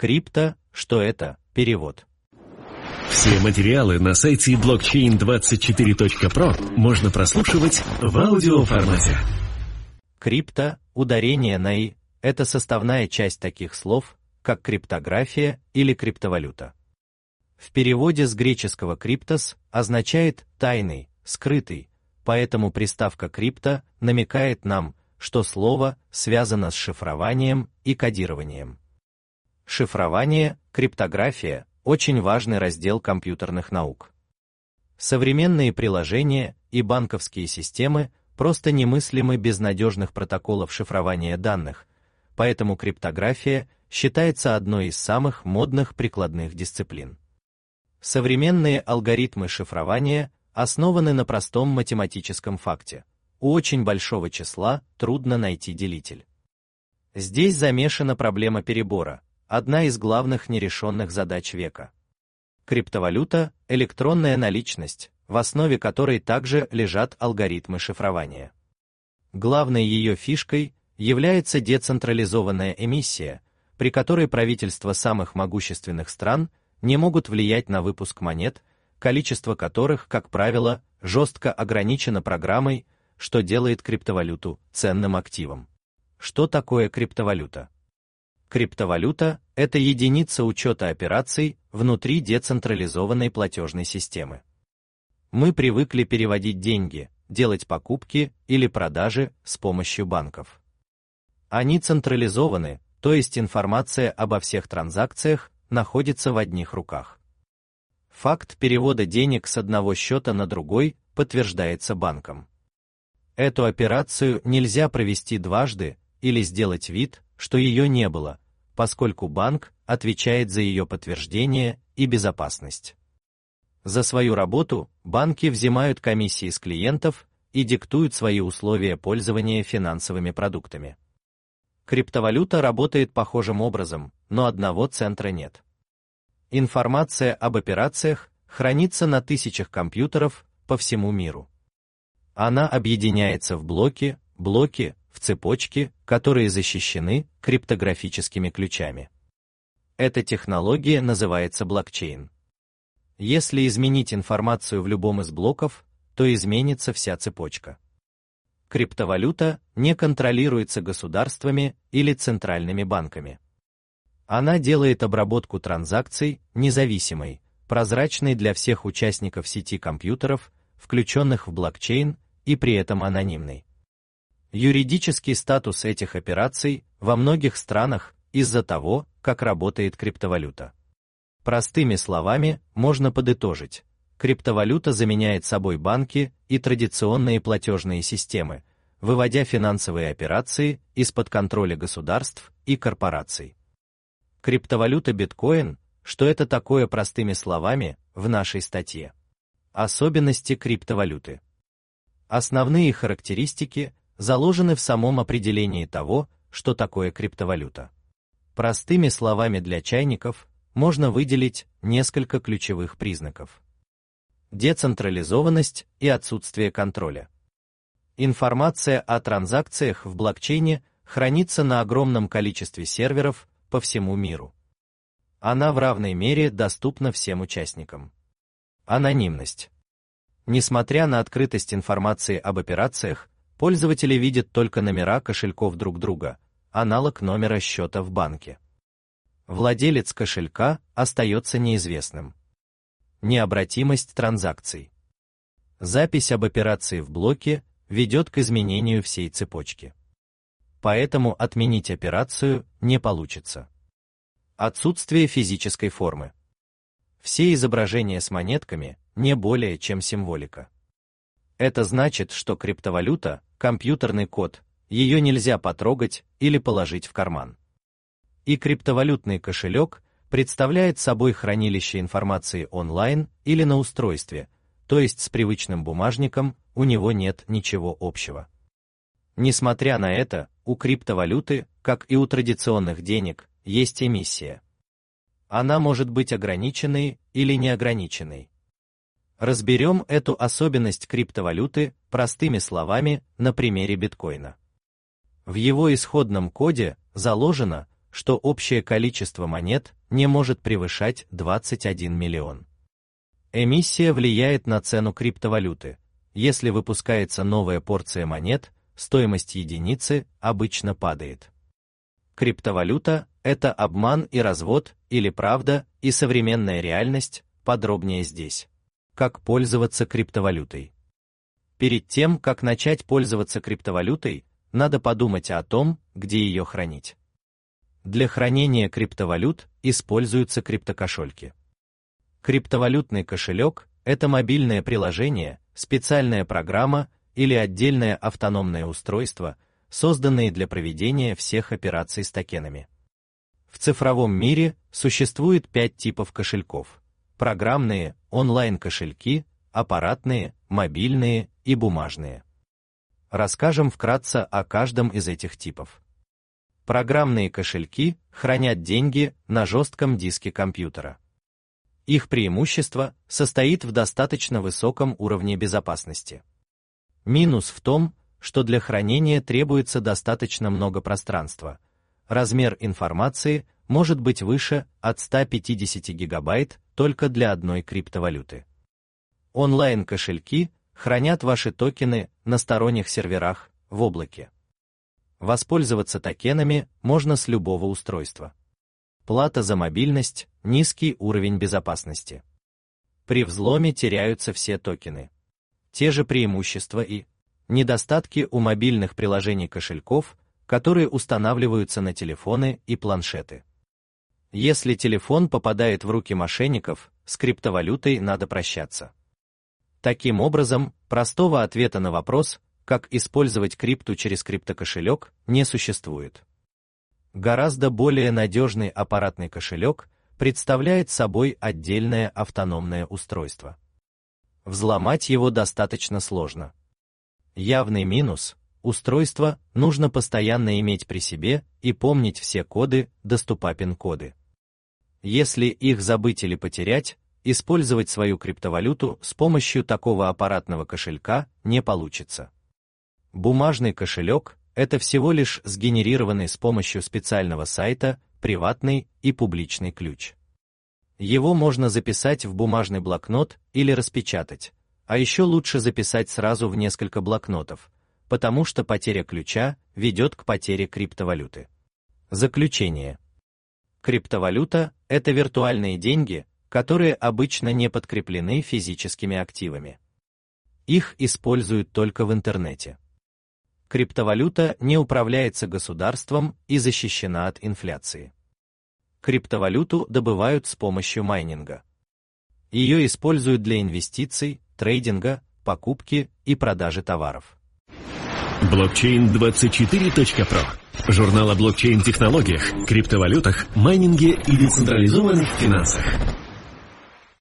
Крипто, что это, перевод. Все материалы на сайте blockchain24.pro можно прослушивать в аудиоформате. Крипто, ударение на «и», это составная часть таких слов, как криптография или криптовалюта. В переводе с греческого «криптос» означает «тайный», «скрытый», поэтому приставка «крипто» намекает нам, что слово связано с шифрованием и кодированием. Шифрование, криптография – очень важный раздел компьютерных наук. Современные приложения и банковские системы просто немыслимы без надежных протоколов шифрования данных, поэтому криптография считается одной из самых модных прикладных дисциплин. Современные алгоритмы шифрования основаны на простом математическом факте: у очень большого числа трудно найти делитель. Здесь замешана проблема перебора, одна из главных нерешенных задач века. Криптовалюта – электронная наличность, в основе которой также лежат алгоритмы шифрования. Главной ее фишкой является децентрализованная эмиссия, при которой правительства самых могущественных стран не могут влиять на выпуск монет, количество которых, как правило, жестко ограничено программой, что делает криптовалюту ценным активом. Что такое криптовалюта? Криптовалюта – это единица учета операций внутри децентрализованной платежной системы. Мы привыкли переводить деньги, делать покупки или продажи с помощью банков. Они централизованы, то есть информация обо всех транзакциях находится в одних руках. Факт перевода денег с одного счета на другой подтверждается банком. Эту операцию нельзя провести дважды или сделать вид, что ее не было, поскольку банк отвечает за ее подтверждение и безопасность. За свою работу банки взимают комиссии с клиентов и диктуют свои условия пользования финансовыми продуктами. Криптовалюта работает похожим образом, но одного центра нет. Информация об операциях хранится на тысячах компьютеров по всему миру. Она объединяется в блоки, в цепочки, которые защищены криптографическими ключами. Эта технология называется блокчейн. Если изменить информацию в любом из блоков, то изменится вся цепочка. Криптовалюта не контролируется государствами или центральными банками. Она делает обработку транзакций независимой, прозрачной для всех участников сети компьютеров, включенных в блокчейн, и при этом анонимной. Юридический статус этих операций во многих странах из-за того, как работает криптовалюта. Простыми словами можно подытожить: криптовалюта заменяет собой банки и традиционные платежные системы, выводя финансовые операции из-под контроля государств и корпораций. Криптовалюта биткоин, что это такое простыми словами, в нашей статье. Особенности криптовалюты. Основные характеристики заложены в самом определении того, что такое криптовалюта. Простыми словами для чайников можно выделить несколько ключевых признаков. Децентрализованность и отсутствие контроля. Информация о транзакциях в блокчейне хранится на огромном количестве серверов по всему миру. Она в равной мере доступна всем участникам. Анонимность. Несмотря на открытость информации об операциях, пользователи видят только номера кошельков друг друга, аналог номера счета в банке. Владелец кошелька остается неизвестным. Необратимость транзакций. Запись об операции в блоке ведет к изменению всей цепочки. Поэтому отменить операцию не получится. Отсутствие физической формы. Все изображения с монетками не более чем символика. Это значит, что криптовалюта – компьютерный код, ее нельзя потрогать или положить в карман. И криптовалютный кошелек представляет собой хранилище информации онлайн или на устройстве, то есть с привычным бумажником у него нет ничего общего. Несмотря на это, у криптовалюты, как и у традиционных денег, есть эмиссия. Она может быть ограниченной или неограниченной. Разберем эту особенность криптовалюты простыми словами на примере биткоина. В его исходном коде заложено, что общее количество монет не может превышать 21 миллион. Эмиссия влияет на цену криптовалюты. Если выпускается новая порция монет, стоимость единицы обычно падает. Криптовалюта – это обман и развод, или правда и современная реальность, подробнее здесь. Как пользоваться криптовалютой? Перед тем, как начать пользоваться криптовалютой, надо подумать о том, где ее хранить. Для хранения криптовалют используются криптокошельки. Криптовалютный кошелек – это мобильное приложение, специальная программа или отдельное автономное устройство, созданные для проведения всех операций с токенами. В цифровом мире существует 5 типов кошельков: программные, онлайн-кошельки, аппаратные, мобильные и бумажные. Расскажем вкратце о каждом из этих типов. Программные кошельки хранят деньги на жестком диске компьютера. Их преимущество состоит в достаточно высоком уровне безопасности. Минус в том, что для хранения требуется достаточно много пространства. Размер информации может быть выше от 150 гигабайт только для одной криптовалюты. Онлайн-кошельки хранят ваши токены на сторонних серверах в облаке. Воспользоваться токенами можно с любого устройства. Плата за мобильность, низкий уровень безопасности. При взломе теряются все токены. Те же преимущества и недостатки у мобильных приложений кошельков, которые устанавливаются на телефоны и планшеты. Если телефон попадает в руки мошенников, с криптовалютой надо прощаться. Таким образом, простого ответа на вопрос, как использовать крипту через криптокошелек, не существует. Гораздо более надежный аппаратный кошелек представляет собой отдельное автономное устройство. Взломать его достаточно сложно. Явный минус – устройство нужно постоянно иметь при себе и помнить все коды, доступа пин-коды. Если их забыть или потерять, использовать свою криптовалюту с помощью такого аппаратного кошелька не получится. Бумажный кошелек – это всего лишь сгенерированный с помощью специального сайта приватный и публичный ключ. Его можно записать в бумажный блокнот или распечатать, а еще лучше записать сразу в несколько блокнотов, потому что потеря ключа ведет к потере криптовалюты. Заключение. Криптовалюта – это виртуальные деньги, которые обычно не подкреплены физическими активами. Их используют только в интернете. Криптовалюта не управляется государством и защищена от инфляции. Криптовалюту добывают с помощью майнинга. Ее используют для инвестиций, трейдинга, покупки и продажи товаров. Blockchain24.pro. Журнал о блокчейн-технологиях, криптовалютах, майнинге и децентрализованных финансах.